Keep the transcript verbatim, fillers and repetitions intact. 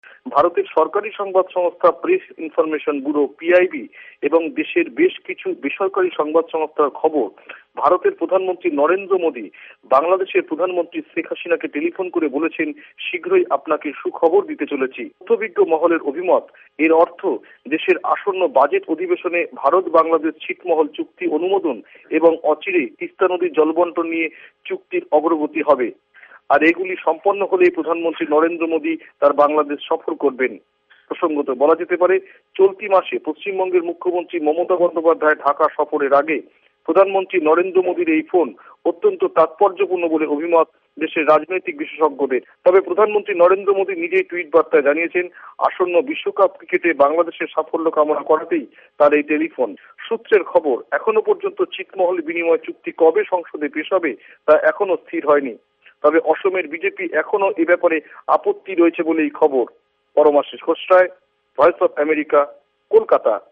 ভারতের সরকারি সংবাদ সংস্থা প্রেস ইনফরমেশন ব্যুরো পিআইবি এবং দেশের বেশ কিছু বেসরকারি সংবাদ সংস্থার খবর, ভারতের প্রধানমন্ত্রী নরেন্দ্র মোদী বাংলাদেশের প্রধানমন্ত্রী শেখ হাসিনাকে টেলিফোন করে বলেছেন, শীঘ্রই আপনাকে সুখবর দিতে চলেছি। তথ্যবিজ্ঞ মহলের অভিমত, এর অর্থ দেশের আসন্ন বাজেট অধিবেশনে ভারত বাংলাদেশ ছিটমহল চুক্তি অনুমোদন এবং অচিরেই তিস্তা নদীর জলবন্টন নিয়ে চুক্তির অগ্রগতি হবে। আর এগুলি সম্পন্ন হলে প্রধানমন্ত্রী নরেন্দ্র মোদী তার বাংলাদেশ সফর করবেন। প্রসঙ্গত বলা যেতে পারে, চলতি মাসে পশ্চিমবঙ্গের মুখ্যমন্ত্রী মমতা বন্দ্যোপাধ্যায় ঢাকা সফরের আগে প্রধানমন্ত্রী নরেন্দ্র মোদীর এই ফোন অত্যন্ত তাৎপর্যপূর্ণ বলে অভিমত দেশের রাজনৈতিক বিশেষজ্ঞদের। তবে প্রধানমন্ত্রী নরেন্দ্র মোদী নিজেই টুইট বার্তায় জানিয়েছেন, আসন্ন বিশ্বকাপ ক্রিকেটে বাংলাদেশের সাফল্য কামনা করাতেই তার এই টেলিফোন। সূত্রের খবর, এখনো পর্যন্ত ছিটমহল বিনিময় চুক্তি কবে সংসদে পেশ হবে তা এখনো স্থির হয়নি। তবে অসমের বিজেপি এখনো এ ব্যাপারে আপত্তি রয়েছে বলেই খবর। Paramashis Ghosh Roy, Voice of America, Kolkata.